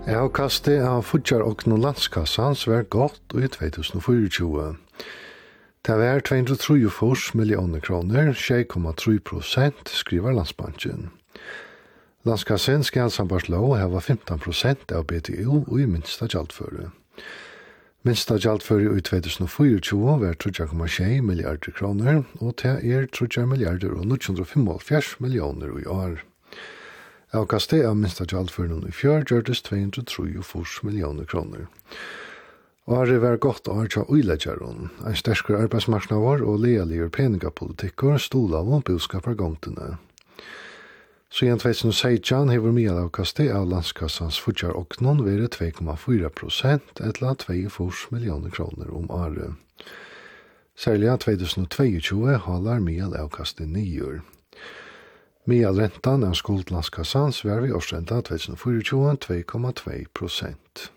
Avkastet av futjarokn og landskassans var godt i 2024. Det var 234 millioner kroner, 6,3%, skriver Landsbanken. Landskassen skal sambart lov hava 15% av BTU og i minsta gjaldføre. Minsta gjaldføre i 2024 var 3,6 milliarder kroner, og det 3 milliarder og 975 millioner i år. Avkastet av minsta gjaldføren i fjør gjørtes 234 millioner kroner. Året var godt år til uiledgjøren. En sterskere arbeidsmarknader og lealigere peningapolitikker stod av og budskapar gongtene. Så igjen 2016 hever medelavkastet av landskassans futjaroknon vært 2,4%, etla 2,4 millioner kroner om året. Særlig 2022 halar medelavkastet 9 Medelrentan av skuldlandskassans var vi årsrenta 2024 2,2%.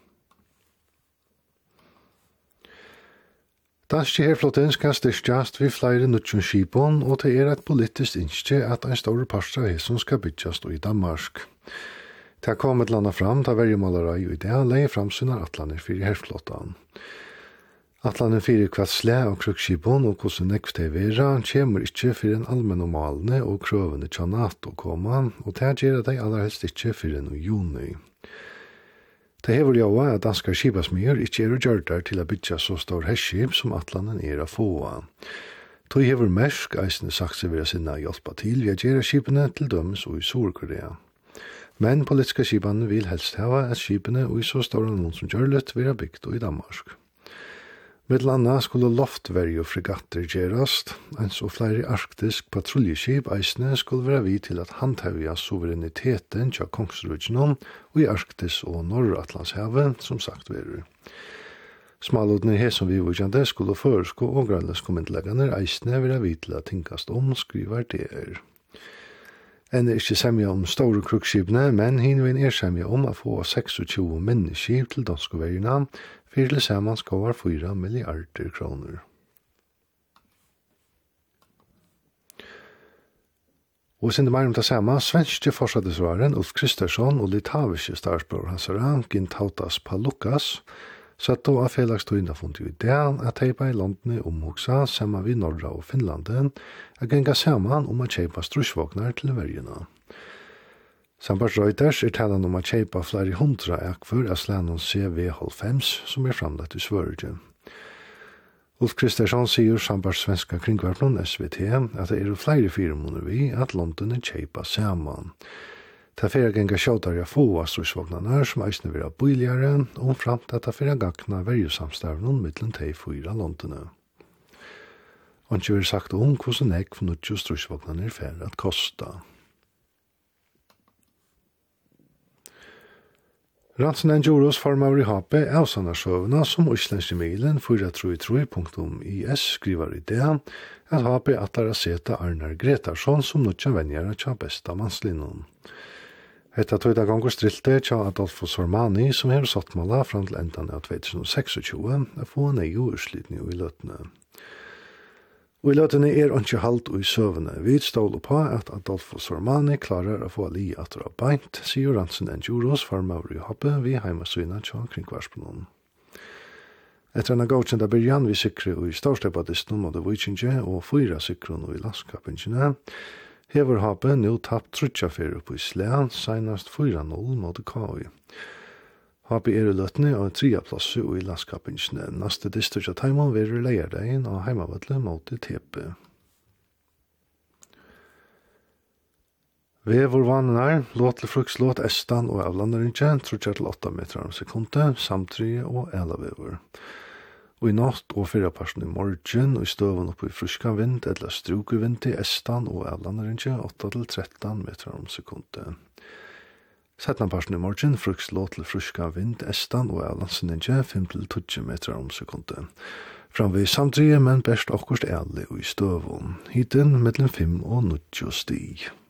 Danske herflotten skal styrkjast vi flere nutjonsskipon, og det et politisk innskje at en stor parst av hesson skal bytjast i Danmark. Det kom et landa fram da vergemålere i det leie framsynar atlaner for herflotten. Atlanen fyrir kvart slæ og krukskipon og hvordan nekv det vera, kommer ikke for en allmenn malene og krøvene tja NATO koma, og det gjør de aller helst ikke for en juni. Det hever jo at danskar skipasmyr ikke gjørdar til å bytja så stor herskip som atlanen å få. Tog hever Mersk eisne sagt seg vera sinna hjelpa til ved å gjøre skipene til dømes og i Sur-Korea. Men politiske skipene vil helst hava at skipene og i så stor noen som gjørlet vera bygd i Danmark. Midlanda skulle loftverge og fregatter gjerast, ens og flere arktisk patruljeskip eisne skulle være vid til at handhevja suvereniteten til Kongsrudgenom og i Arktis og Norratlandshavet, som sagt verer. Smalodner he som vi vujande skulle foresko og grannlandskommentleggene eisne være vid til at tinkast skriver det En ikke semja om store krukskipene, men hinvin semja om å få 26 minneskip til danskovergina, for til sammen skal være 4 milliarder kroner. Og siden mer om det samme, svenske forsattesvaren Ulf Kristersson og litaviske statsbror Hansara, Gintautas Palukas, satt då av felagstøyna funnet i det at heipa i landene omhugsa sammen vid Norra og Finlanden er genga saman om å kjeipa strusvågnar til vergena. Sambart Reuters talan om å kjeipa flere 100 ekfor av slanon CV-50 som framlagt i Sverige. Ulf Kristersson sier sambart svenska kringvarpnon SVT at det flere firmoner vi at London kjeipa saman. Det fyrir genga sjådar få av strusvågnarna som eisne vera bøyligare, og framt at det fyrir gagna verjusamstavnen mittlen de 4 Londone. Og ikke vil sagt om hvordan jeg for nødjo strusvågnarna fyrir at kosta. Ransen Enjuros formar i HP avsannarsøvna som islandske milen 433.is skriver i det at HP attar seta Arnar Gretarsson som nødja venjara tja besta mannslinnon. Hetta tøyda gongur strilte tja Adolfo Sormani som hever sattmåla fram til endan av 2026 å få neio urslitning i løtene. Og i løtene ikke halt og i søvende. Vi stål på at Adolfo Sormani klarer å få li at det beint, sier Ransen Enjuros farmaver i hoppe vi heimasyna tja kringkvarspronen. Etter en godkjent byrjan vi sikre i storstepadisten mot Vikinge og 4 sikron i landskapingene, hever HP nå tapt 34 på Island, senast 4-0 mot KI. HP i løtene og 3. plass i landskapingene. Neste distrikt av Taimon vil leierdeien og heimavattle mot TP. Vevurvanen låt til frukslåt Estan og avlanderinje, 3-8 meter om sekundet, samtrye og elavevur. Og i natt og 4 parten i morgen, og i støven oppe i fruska vind, eller strukevind til Estan og avlanderinje, 8-13 meter om sekundet. Setna parten i morgen, frukslåt til fruska vind, Estan og avlanderinje, 5-20 meter om sekundet. Framveg samtrye, men best akkurst ærlig og i støven. Hiten mellom 5 og 90 stig.